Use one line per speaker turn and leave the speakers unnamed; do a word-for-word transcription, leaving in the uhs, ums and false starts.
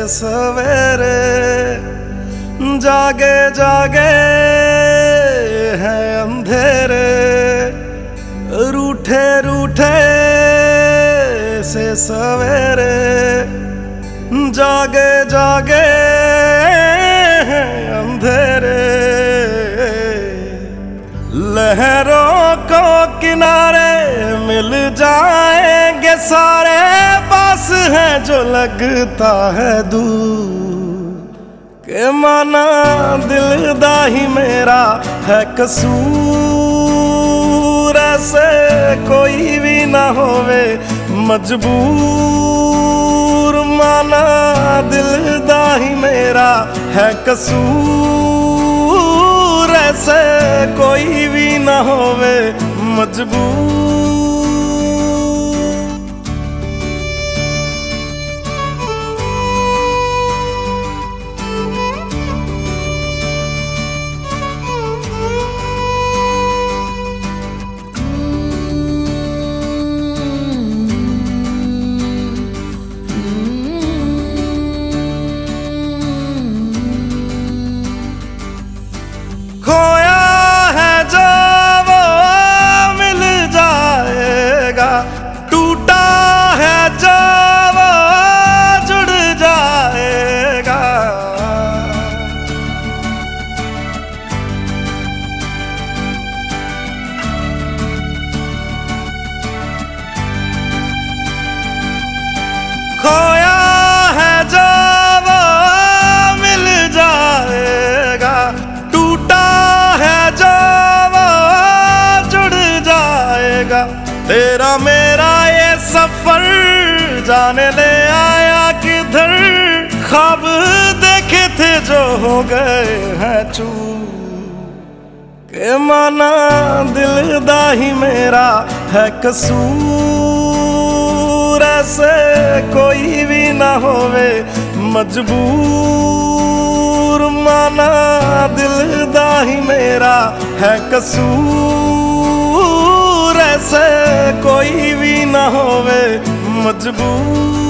सवेरे जागे जागे हैं अंधेरे, रूठे रूठे से सवेरे जागे जागे हैं अंधेरे। लहरों को किनारे मिल जाएंगे सारे, पास है जो लगता है दूर। के माना दिलदा ही मेरा है कसूर, ऐसे कोई भी ना होवे मजबूर। माना दिलदा ही मेरा है कसूर, ऐसे कोई भी ना होवे मजबूर। खोया है जो वो मिल जाएगा, टूटा है जो वो जुड़ जाएगा। खोया है जो वो मिल जाएगा, तेरा मेरा ये सफर जाने ले आया किधर। ख्वाब देखे थे जो हो गए हैं चूर। के माना दिलदा ही मेरा है कसूर, ऐसे कोई भी ना होवे मजबूर। माना दिलदा ही मेरा है कसूर, ऐसे कोई भी ना होवे मजबूर।